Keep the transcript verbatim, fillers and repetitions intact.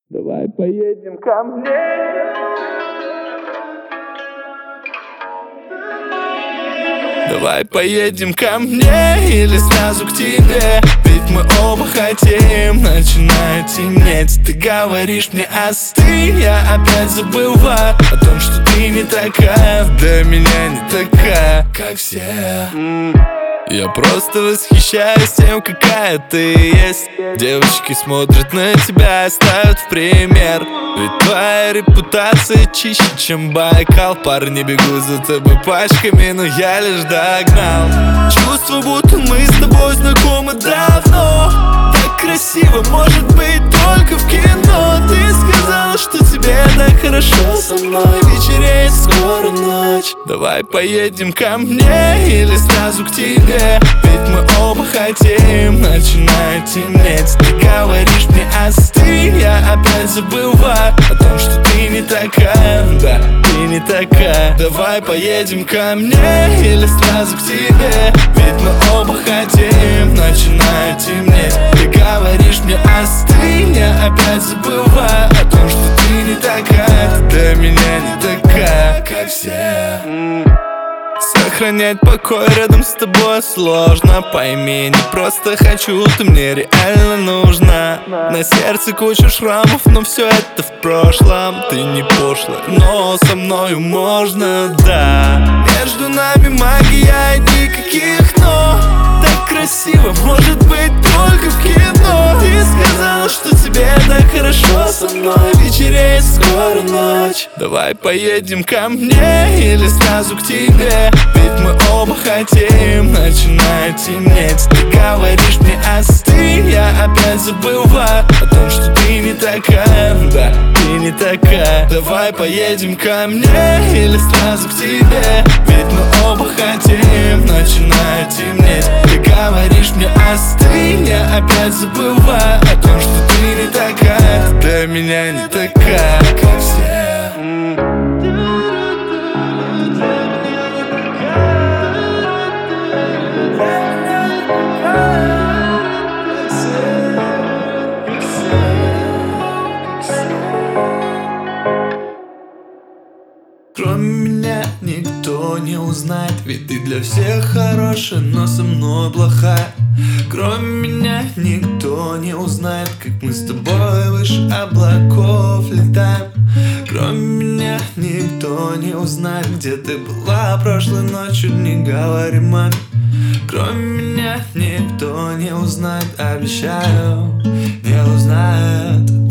Давай поедем ко мне. Давай поедем ко мне или сразу к тебе, ведь мы оба хотим. Начинает темнеть, ты говоришь мне остынь, я опять забываю о том, что ты не такая, для меня не такая, как все. Я просто восхищаюсь тем, какая ты есть. Девочки смотрят на тебя и ставят в пример, ведь твоя репутация чище, чем Байкал. Парни бегут за тобой пачками, но я лишь догнал. Чувство, будто мы с тобой знакомы давно. Так красиво может быть только в кино. Ты сказала, что тебе так хорошо со мной. Вечереет скоро ночь. Давай поедем ко мне или сразу к тебе, ведь мы оба хотим. Начинает темнеть, ты говоришь мне остынь, я опять забываю о том, что ты не такая, да, ты не такая. Давай поедем ко мне или сразу к тебе, ведь мы оба хотим. Начинает темнеть, ты говоришь мне остынь, я опять забываю о том, что ты не такая, для меня не такая, как все. Сохранять покой рядом с тобой сложно, пойми, не просто хочу, ты мне реально нужна. На сердце куча шрамов, но все это в прошлом. Ты не пошлая, но со мною можно, да. Между нами магия, никаких но. Так красиво может быть только в кино. Ты сказала, что тебе так хорошо со мной. Вечереет скоро ночь. Давай поедем ко мне или сразу к тебе, ведь мы оба хотим. Начинает темнеть, ты говоришь мне остынь, я опять забываю о том, что ты не такая, да, ты не такая. Давай поедем ко мне или сразу к тебе, ведь мы оба хотим. Начинает темнеть, ты говоришь мне остынь, я опять забываю о том, что ты не такая, для меня не такая, как все. Кроме меня никто не узнает, ведь ты для всех хорошая, но со мной плохая. Кроме меня никто не узнает, как мы с тобой выше облаков летаем. Кроме меня никто не узнает, где ты была прошлой ночью, не говори маме. Кроме меня никто не узнает, обещаю, не узнает.